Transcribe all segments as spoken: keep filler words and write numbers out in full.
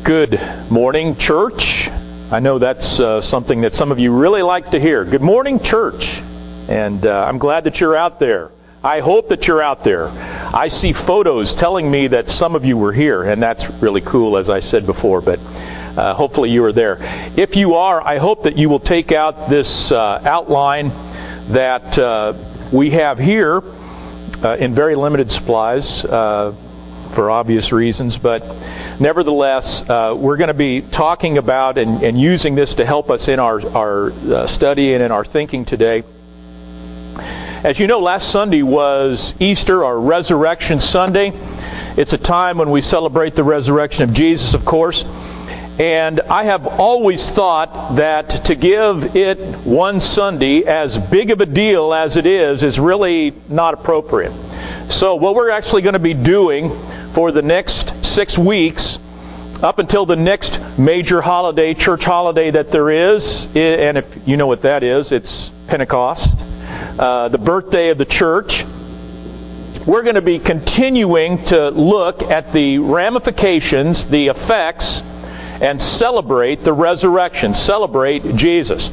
Good morning, church. I know that's uh, something that some of you really like to hear. Good morning, church. And uh, I'm glad that you're out there. I hope that you're out there. I see photos telling me that some of you were here, and that's really cool, as I said before, but uh, hopefully you are there. If you are, I hope that you will take out this uh, outline that uh, we have here uh, in very limited supplies uh, for obvious reasons, but nevertheless, uh, we're going to be talking about and, and using this to help us in our, our uh, study and in our thinking today. As you know, last Sunday was Easter, or Resurrection Sunday. It's a time when we celebrate the resurrection of Jesus, of course. And I have always thought that to give it one Sunday as big of a deal as it is is really not appropriate. So what we're actually going to be doing for the next six weeks, up until the next major holiday, church holiday that there is, and if you know what that is, it's Pentecost, uh, the birthday of the church. We're going to be continuing to look at the ramifications, the effects, and celebrate the resurrection, celebrate Jesus.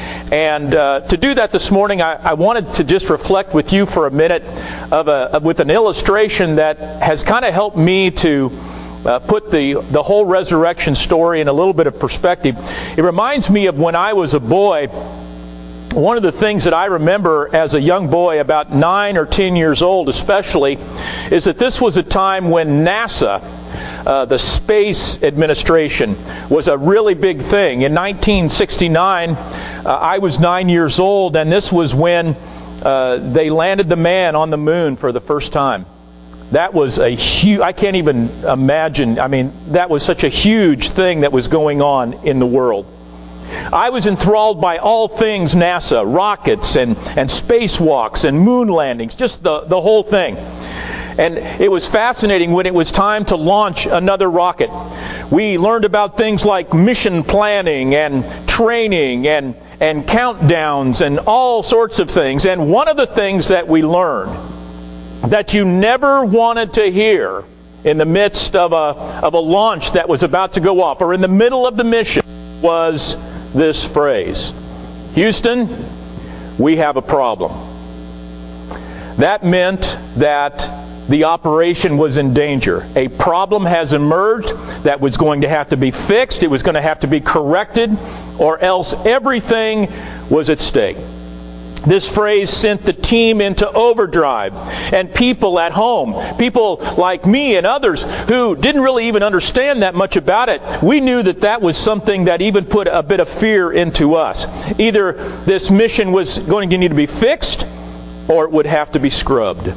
And uh, to do that this morning, I, I wanted to just reflect with you for a minute of a, with an illustration that has kind of helped me to uh, put the, the whole resurrection story in a little bit of perspective. It reminds me of when I was a boy. One of the things that I remember as a young boy, about nine or ten years old especially, is that this was a time when NASA, uh, the Space Administration, was a really big thing. In nineteen sixty-nine, uh, I was nine years old, and this was when uh, they landed the man on the moon for the first time. That was a huge, I can't even imagine, I mean, that was such a huge thing that was going on in the world. I was enthralled by all things NASA, rockets and, and spacewalks and moon landings, just the, the whole thing. And it was fascinating when it was time to launch another rocket. We learned about things like mission planning and training and, and countdowns and all sorts of things. And one of the things that we learned that you never wanted to hear in the midst of a, of a launch that was about to go off, or in the middle of the mission, was this phrase: Houston, we have a problem. That meant that the operation was in danger. A problem has emerged that was going to have to be fixed. It was going to have to be corrected, or else everything was at stake. This phrase sent the team into overdrive. And people at home, people like me and others who didn't really even understand that much about it, we knew that that was something that even put a bit of fear into us. Either this mission was going to need to be fixed, or it would have to be scrubbed.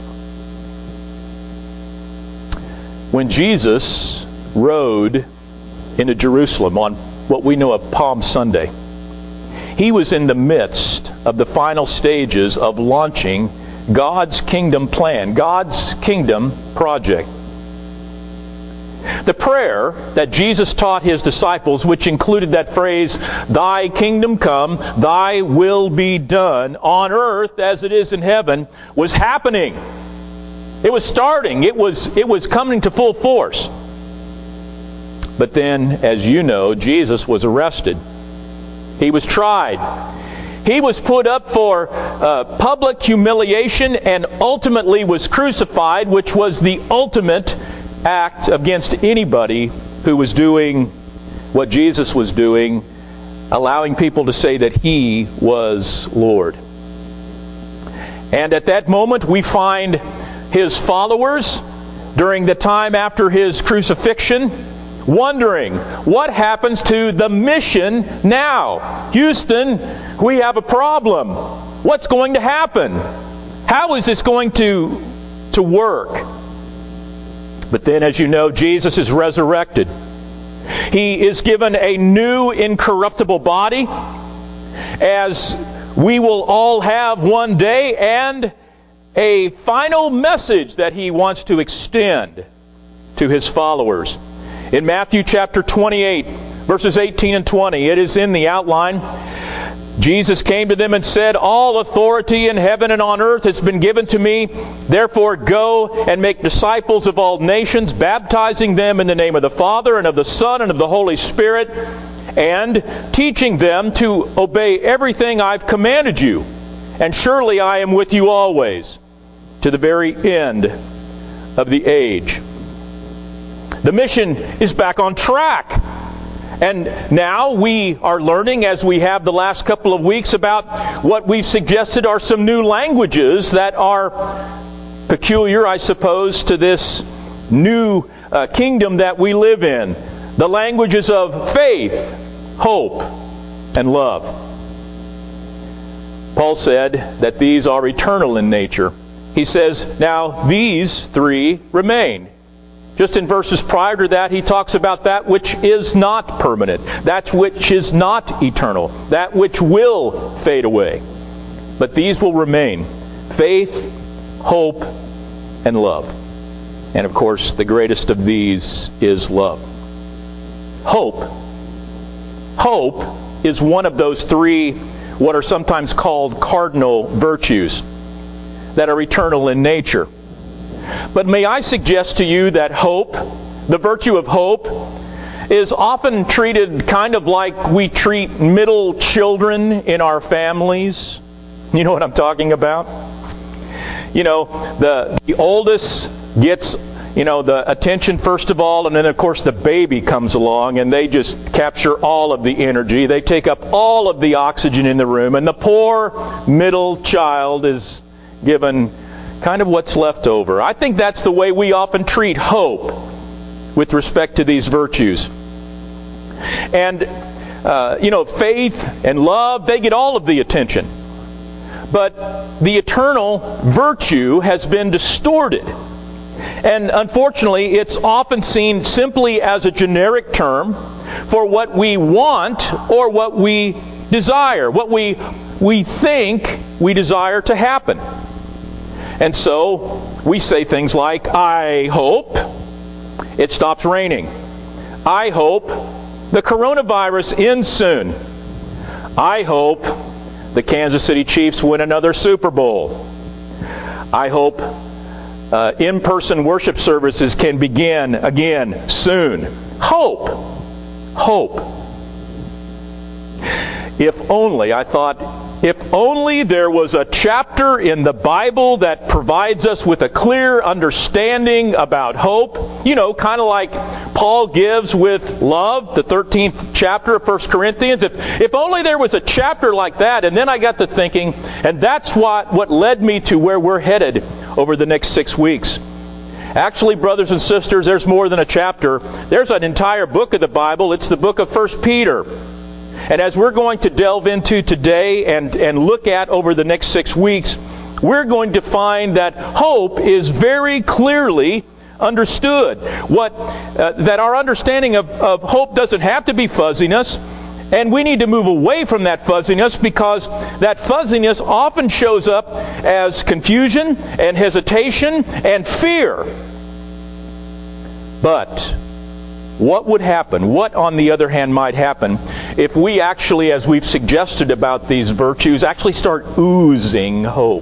When Jesus rode into Jerusalem on what we know of Palm Sunday, He was in the midst of the final stages of launching God's kingdom plan, God's kingdom project. The prayer that Jesus taught His disciples, which included that phrase, "Thy kingdom come, Thy will be done on earth as it is in heaven," was happening. It was starting. It was, it was coming to full force. But then, as you know, Jesus was arrested. He was tried. He was put up for uh, public humiliation and ultimately was crucified, which was the ultimate act against anybody who was doing what Jesus was doing, allowing people to say that He was Lord. And at that moment, we find His followers during the time after His crucifixion wondering, what happens to the mission now? Houston, we have a problem. What's going to happen? How is this going to, to work? But then, as you know, Jesus is resurrected. He is given a new incorruptible body, as we will all have one day, and a final message that He wants to extend to His followers. In Matthew chapter twenty-eight, verses eighteen and twenty, it is in the outline. Jesus came to them and said, "All authority in heaven and on earth has been given to me. Therefore go and make disciples of all nations, baptizing them in the name of the Father and of the Son and of the Holy Spirit, and teaching them to obey everything I've commanded you. And surely I am with you always, to the very end of the age." The mission is back on track. And now we are learning, as we have the last couple of weeks, about what we've suggested are some new languages that are peculiar, I suppose, to this new uh, kingdom that we live in. The languages of faith, hope, and love. Paul said that these are eternal in nature. He says, now these three remain. Just in verses prior to that, he talks about that which is not permanent, that which is not eternal, that which will fade away. But these will remain: faith, hope, and love. And of course, the greatest of these is love. Hope. Hope is one of those three, what are sometimes called cardinal virtues, that are eternal in nature. But may I suggest to you that hope, the virtue of hope, is often treated kind of like we treat middle children in our families. You know what I'm talking about? You know, the, the oldest gets, you know, the attention first of all, and then of course the baby comes along and they just capture all of the energy. They take up all of the oxygen in the room, and the poor middle child is given kind of what's left over. I think that's the way we often treat hope with respect to these virtues. And, uh, you know, faith and love, they get all of the attention. But the eternal virtue has been distorted. And unfortunately, it's often seen simply as a generic term for what we want or what we desire, what we, we think we desire to happen. And so we say things like, I hope it stops raining. I hope the coronavirus ends soon. I hope the Kansas City Chiefs win another Super Bowl. I hope uh, in-person worship services can begin again soon. Hope. Hope. If only, I thought, if only there was a chapter in the Bible that provides us with a clear understanding about hope. You know, kind of like Paul gives with love, the thirteenth chapter of First Corinthians. If, if only there was a chapter like that. And then I got to thinking, and that's what, what led me to where we're headed over the next six weeks. Actually, brothers and sisters, there's more than a chapter. There's an entire book of the Bible. It's the book of First Peter. And as we're going to delve into today and, and look at over the next six weeks, we're going to find that hope is very clearly understood. What uh, that our understanding of, of hope doesn't have to be fuzziness, and we need to move away from that fuzziness, because that fuzziness often shows up as confusion and hesitation and fear. But what would happen? What, on the other hand, might happen if we actually, as we've suggested about these virtues, actually start oozing hope?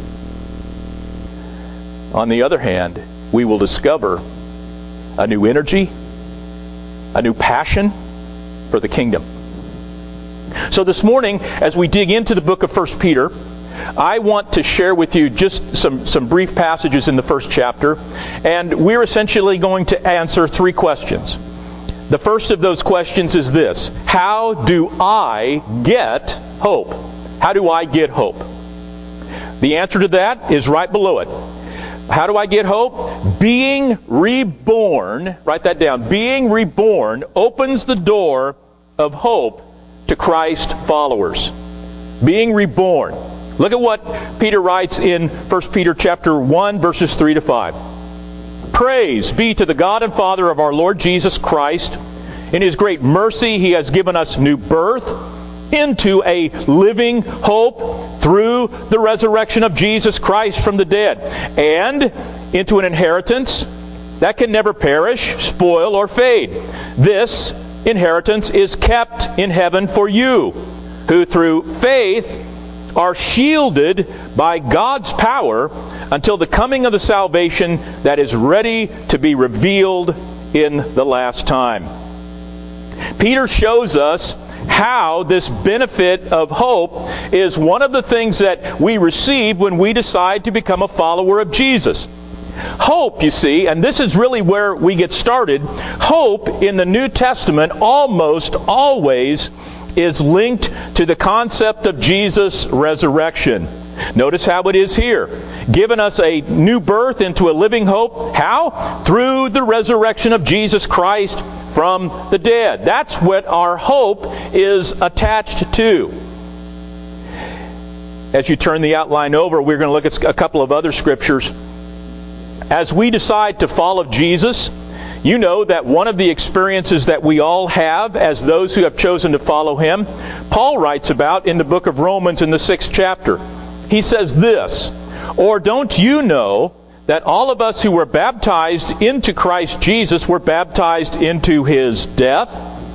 On the other hand, we will discover a new energy, a new passion for the kingdom. So this morning, as we dig into the book of First Peter, I want to share with you just some, some brief passages in the first chapter, and we're essentially going to answer three questions. The first of those questions is this: how do I get hope? How do I get hope? The answer to that is right below it. How do I get hope? Being reborn, write that down, being reborn opens the door of hope to Christ followers. Being reborn. Look at what Peter writes in First Peter chapter one, verses three to five. Praise be to the God and Father of our Lord Jesus Christ. In His great mercy, He has given us new birth into a living hope through the resurrection of Jesus Christ from the dead, and into an inheritance that can never perish, spoil, or fade. This inheritance is kept in heaven for you, who through faith are shielded by God's power until the coming of the salvation that is ready to be revealed in the last time. Peter shows us how this benefit of hope is one of the things that we receive when we decide to become a follower of Jesus. Hope, you see, and this is really where we get started, hope in the New Testament almost always is linked to the concept of Jesus' resurrection. Notice how it is here. Given us a new birth into a living hope. How? Through the resurrection of Jesus Christ from the dead. That's what our hope is attached to. As you turn the outline over, we're going to look at a couple of other scriptures. As we decide to follow Jesus, you know that one of the experiences that we all have as those who have chosen to follow Him, Paul writes about in the book of Romans in the sixth chapter. He says this, "Or don't you know that all of us who were baptized into Christ Jesus were baptized into His death?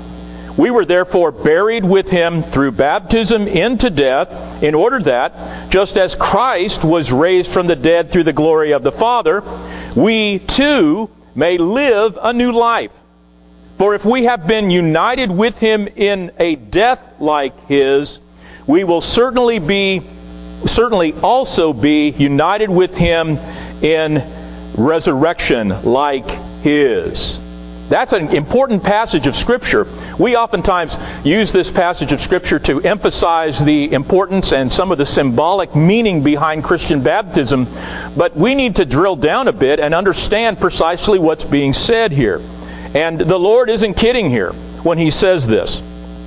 We were therefore buried with Him through baptism into death, in order that, just as Christ was raised from the dead through the glory of the Father, we too may live a new life. For if we have been united with Him in a death like His, we will certainly be, certainly also be united with Him in resurrection like His." That's an important passage of Scripture. We oftentimes use this passage of Scripture to emphasize the importance and some of the symbolic meaning behind Christian baptism, but we need to drill down a bit and understand precisely what's being said here. And the Lord isn't kidding here when He says this.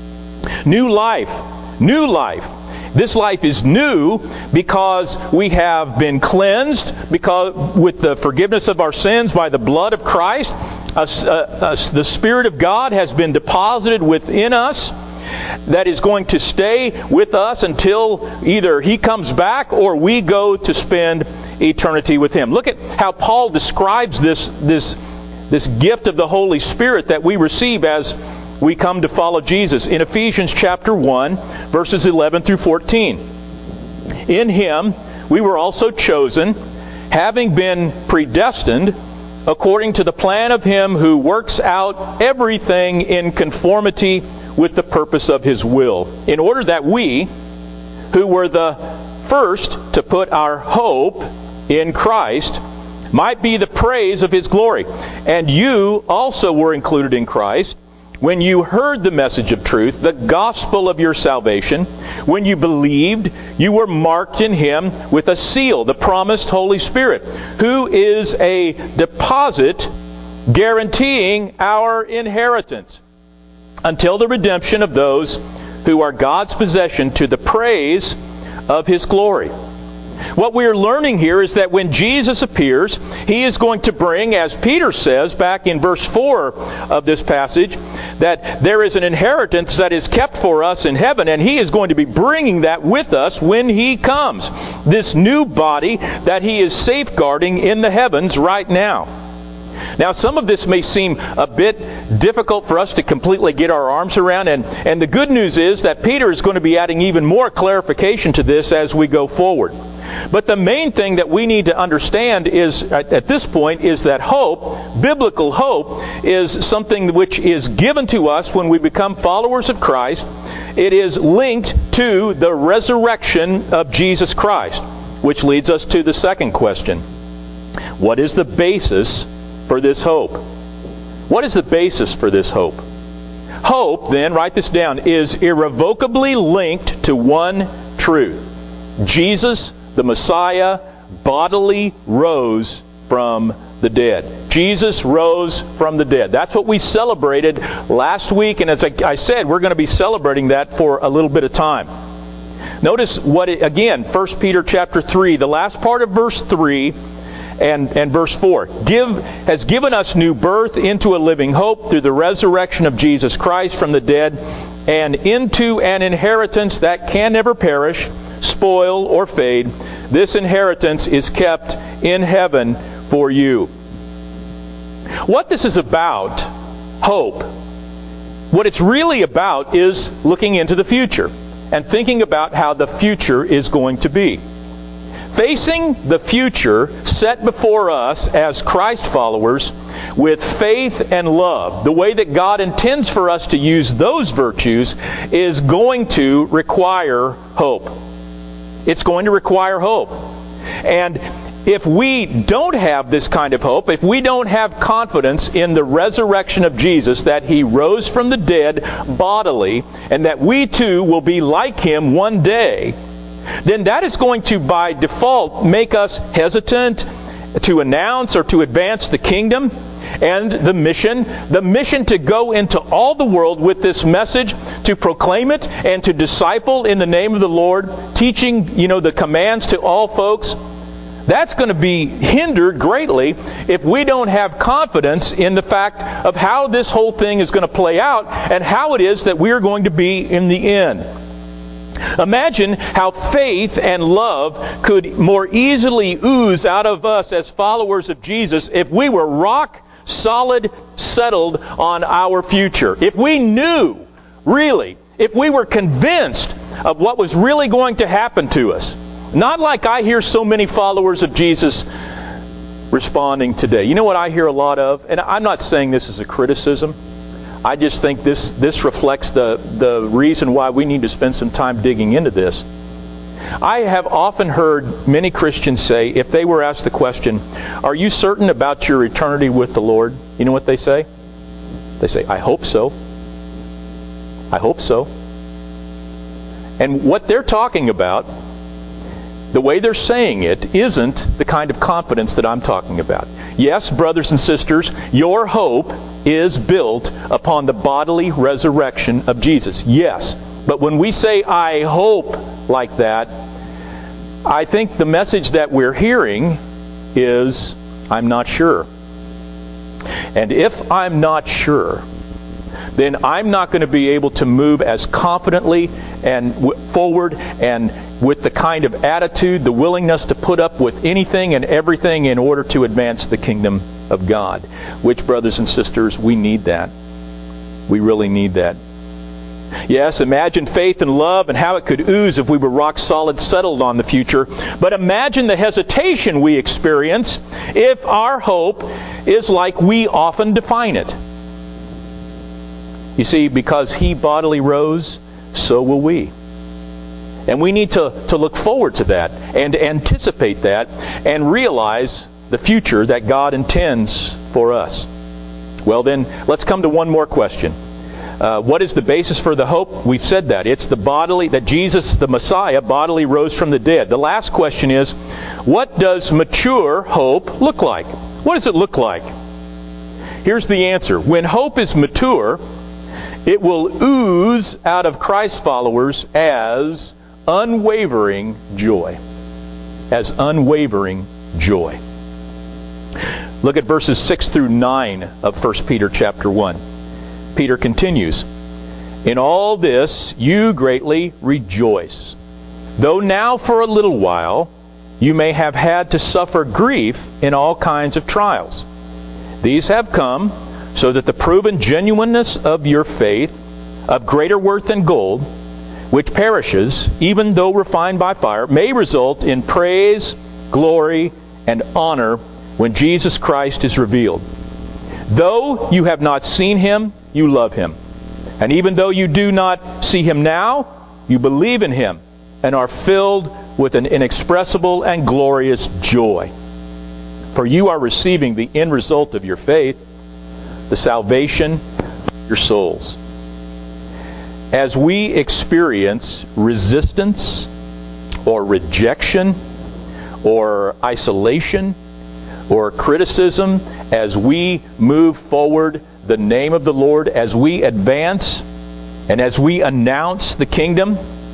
New life. New life. This life is new because we have been cleansed because with the forgiveness of our sins by the blood of Christ. Uh, uh, the Spirit of God has been deposited within us that is going to stay with us until either He comes back or we go to spend eternity with Him. Look at how Paul describes this, this, this gift of the Holy Spirit that we receive as we come to follow Jesus in Ephesians chapter one, verses eleven through fourteen. "In Him we were also chosen, having been predestined according to the plan of Him who works out everything in conformity with the purpose of His will, in order that we, who were the first to put our hope in Christ, might be the praise of His glory. And you also were included in Christ when you heard the message of truth, the gospel of your salvation. When you believed, you were marked in Him with a seal, the promised Holy Spirit, who is a deposit guaranteeing our inheritance until the redemption of those who are God's possession to the praise of His glory." What we are learning here is that when Jesus appears, He is going to bring, as Peter says back in verse four of this passage, that there is an inheritance that is kept for us in heaven, and He is going to be bringing that with us when He comes. This new body that He is safeguarding in the heavens right now. Now, some of this may seem a bit difficult for us to completely get our arms around, and, and the good news is that Peter is going to be adding even more clarification to this as we go forward. But the main thing that we need to understand is, at this point, is that hope, biblical hope, is something which is given to us when we become followers of Christ. It is linked to the resurrection of Jesus Christ, which leads us to the second question. What is the basis for this hope? What is the basis for this hope? Hope, then, write this down, is irrevocably linked to one truth. Jesus, the Messiah, bodily rose from the dead. Jesus rose from the dead. That's what we celebrated last week, and as I said, we're going to be celebrating that for a little bit of time. Notice what, it, again, First Peter chapter three, the last part of verse three and, and verse four. Give, has given us new birth into a living hope through the resurrection of Jesus Christ from the dead, and into an inheritance that can never perish, spoil, or fade. This inheritance is kept in heaven for you. What this is about, hope, what it's really about is looking into the future. and thinking about how the future is going to be. Facing the future set before us as Christ followers with faith and love, the way that God intends for us to use those virtues, is going to require hope. It's going to require hope. And if we don't have this kind of hope, if we don't have confidence in the resurrection of Jesus, that He rose from the dead bodily, and that we too will be like Him one day, then that is going to, by default, make us hesitant to announce or to advance the kingdom and the mission. The mission to go into all the world with this message, to proclaim it and to disciple in the name of the Lord, teaching, you know, the commands to all folks. That's going to be hindered greatly if we don't have confidence in the fact of how this whole thing is going to play out and how it is that we are going to be in the end. Imagine how faith and love could more easily ooze out of us as followers of Jesus if we were rock solid, settled on our future. If we knew, really, if we were convinced of what was really going to happen to us. Not like I hear so many followers of Jesus responding today. You know what I hear a lot of? And I'm not saying this is a criticism. I just think this, this reflects the, the reason why we need to spend some time digging into this. I have often heard many Christians say, if they were asked the question, are you certain about your eternity with the Lord? You know what they say? They say, I hope so. I hope so. And what they're talking about, the way they're saying it, isn't the kind of confidence that I'm talking about. Yes, brothers and sisters, your hope is built upon the bodily resurrection of Jesus. Yes. But when we say, I hope, like that, I think the message that we're hearing is, I'm not sure. And if I'm not sure, then I'm not going to be able to move as confidently and w- forward and with the kind of attitude, the willingness to put up with anything and everything in order to advance the kingdom of God. Which, brothers and sisters, we need that. We really need that. Yes, imagine faith and love and how it could ooze if we were rock solid settled on the future. But imagine the hesitation we experience if our hope is like we often define it. You see, because He bodily rose, so will we. And we need to, to look forward to that and anticipate that and realize the future that God intends for us. Well then, let's come to one more question. Uh, what is the basis for the hope? We've said that. It's the bodily, that Jesus, the Messiah, bodily rose from the dead. The last question is, what does mature hope look like? What does it look like? Here's the answer. When hope is mature, it will ooze out of Christ followers as unwavering joy. As unwavering joy. Look at verses six through nine of First Peter chapter one. Peter continues, in all this you greatly rejoice, though now for a little while you may have had to suffer grief in all kinds of trials. These have come so that the proven genuineness of your faith, of greater worth than gold, which perishes, even though refined by fire, may result in praise, glory, and honor when Jesus Christ is revealed. Though you have not seen Him, you love Him. And even though you do not see Him now, you believe in Him and are filled with an inexpressible and glorious joy. For you are receiving the end result of your faith, the salvation of your souls. As we experience resistance or rejection or isolation or criticism, as we move forward the name of the Lord, as we advance and as we announce the kingdom,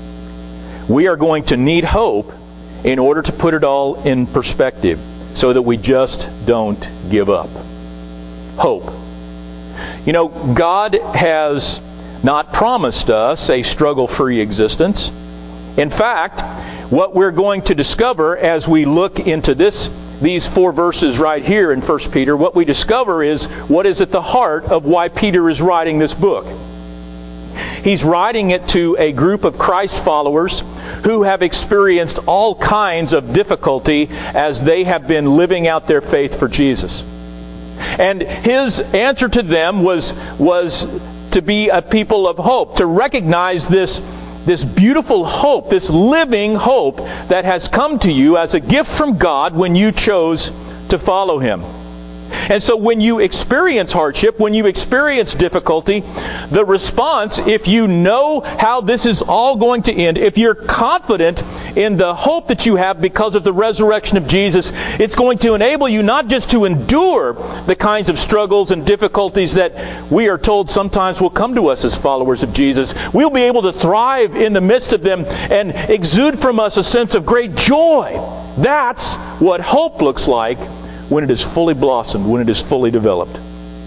we are going to need hope in order to put it all in perspective so that we just don't give up. Hope. You know, God has not promised us a struggle-free existence. In fact, what we're going to discover as we look into this these four verses right here in First Peter, what we discover is what is at the heart of why Peter is writing this book. he's writing it to a group of Christ followers who have experienced all kinds of difficulty as they have been living out their faith for Jesus. And his answer to them was, was to be a people of hope, to recognize this, this beautiful hope, this living hope that has come to you as a gift from God when you chose to follow Him. And so when you experience hardship, when you experience difficulty, the response, if you know how this is all going to end, if you're confident in the hope that you have because of the resurrection of Jesus, it's going to enable you not just to endure the kinds of struggles and difficulties that we are told sometimes will come to us as followers of Jesus. We'll be able to thrive in the midst of them and exude from us a sense of great joy. That's what hope looks like when it is fully blossomed, when it is fully developed.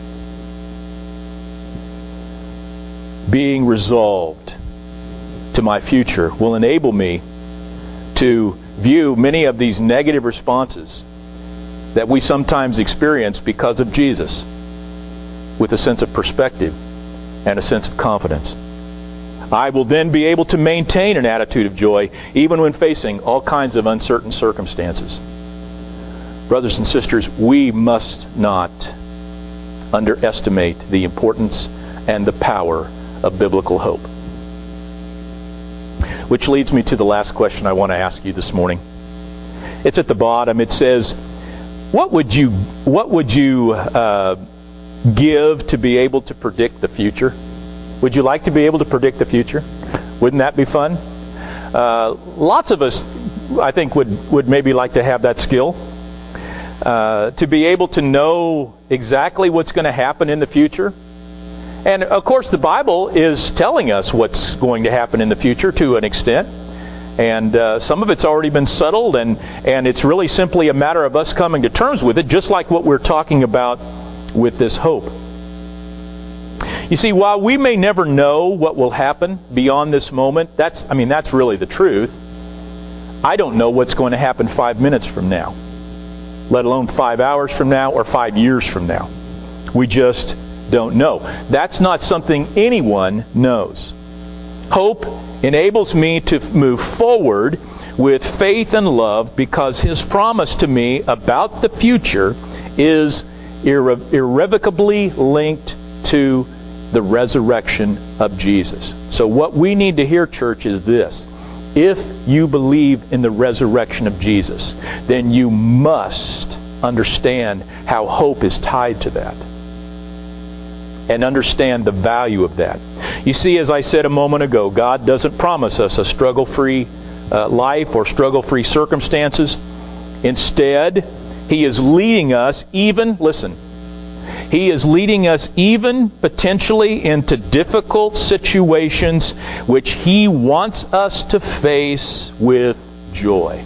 Being resolved to my future will enable me to view many of these negative responses that we sometimes experience because of Jesus with a sense of perspective and a sense of confidence. I will then be able to maintain an attitude of joy even when facing all kinds of uncertain circumstances. Brothers and sisters, we must not underestimate the importance and the power of biblical hope. Which leads me to the last question I want to ask you this morning. It's at the bottom. It says, what would you, what would you uh, give to be able to predict the future? Would you like to be able to predict the future? Wouldn't that be fun? Uh, lots of us, I think, would, would maybe like to have that skill. Uh, to be able to know exactly what's going to happen in the future. And of course the Bible is telling us what's going to happen in the future to an extent. And uh, some of it's already been settled, and, and it's really simply a matter of us coming to terms with it, just like what we're talking about with this hope. You see, while we may never know what will happen beyond this moment, that's I mean that's really the truth. I don't know what's going to happen five minutes from now, let alone five hours from now or five years from now. We just don't know. That's not something anyone knows. Hope enables me to move forward with faith and love because His promise to me about the future is irre- irrevocably linked to the resurrection of Jesus. So what we need to hear, church, is this. If you believe in the resurrection of Jesus, then you must understand how hope is tied to that and understand the value of that. You see, as I said a moment ago, God doesn't promise us a struggle-free uh, life or struggle-free circumstances. Instead, He is leading us even, listen, He is leading us even potentially into difficult situations which He wants us to face with joy.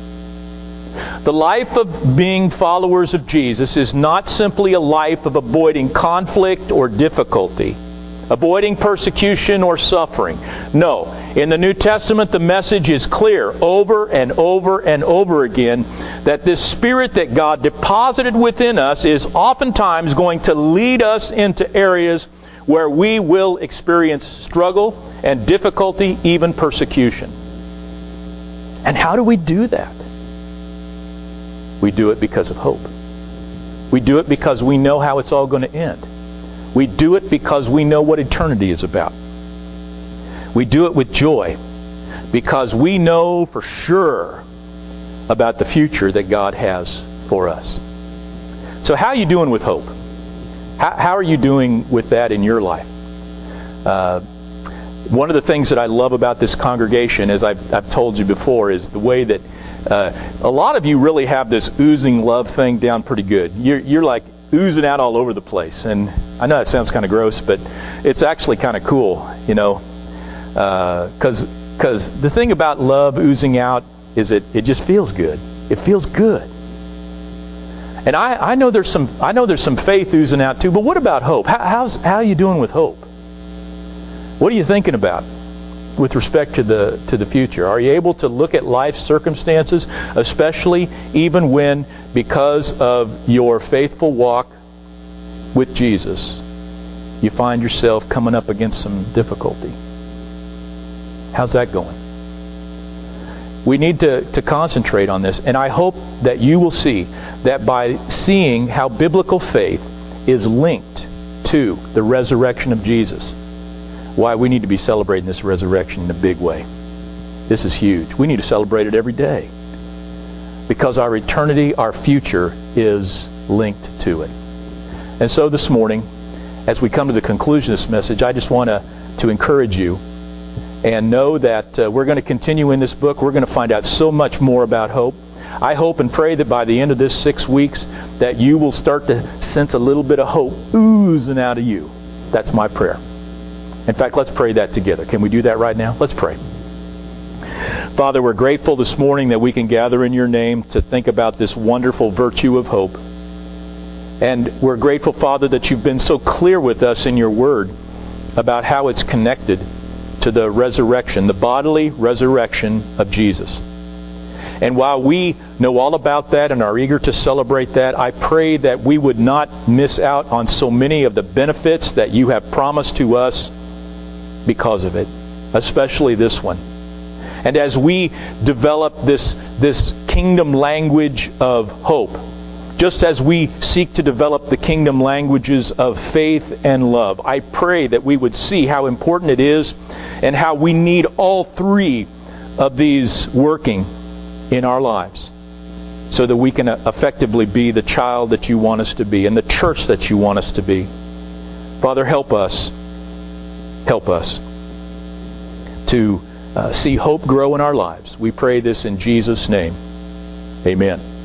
The life of being followers of Jesus is not simply a life of avoiding conflict or difficulty, avoiding persecution or suffering. No. In the New Testament, the message is clear over and over and over again that this Spirit that God deposited within us is oftentimes going to lead us into areas where we will experience struggle and difficulty, even persecution. And how do we do that? We do it because of hope. We do it because we know how it's all going to end. We do it because we know what eternity is about. We do it with joy because we know for sure about the future that God has for us. So how are you doing with hope? How, how are you doing with that in your life? Uh, one of the things that I love about this congregation, as I've, I've told you before, is the way that uh, a lot of you really have this oozing love thing down pretty good. You're, you're like oozing out all over the place. And I know that sounds kind of gross, but it's actually kind of cool, you know. Because uh, because the thing about love oozing out is it, it just feels good. It feels good. And I, I know there's some I know there's some faith oozing out too. But what about hope? How, how's how are you doing with hope? What are you thinking about with respect to the to the future? Are you able to look at life's circumstances, especially even when, because of your faithful walk with Jesus, you find yourself coming up against some difficulty. How's that going? We need to, to concentrate on this. And I hope that you will see that by seeing how biblical faith is linked to the resurrection of Jesus, why we need to be celebrating this resurrection in a big way. This is huge. We need to celebrate it every day. Because our eternity, our future, is linked to it. And so this morning, as we come to the conclusion of this message, I just want to, to encourage you and know that uh, we're going to continue in this book. We're going to find out so much more about hope. I hope and pray that by the end of this six weeks that you will start to sense a little bit of hope oozing out of you. That's my prayer. In fact, let's pray that together. Can we do that right now? Let's pray. Father, we're grateful this morning that we can gather in your name to think about this wonderful virtue of hope. And we're grateful, Father, that you've been so clear with us in your word about how it's connected to the resurrection, the bodily resurrection of Jesus. And while we know all about that and are eager to celebrate that, I pray that we would not miss out on so many of the benefits that you have promised to us because of it, especially this one. And as we develop this, this kingdom language of hope, just as we seek to develop the kingdom languages of faith and love, I pray that we would see how important it is and how we need all three of these working in our lives so that we can effectively be the child that you want us to be and the church that you want us to be. Father, help us. Help us to uh, see hope grow in our lives. We pray this in Jesus' name. Amen.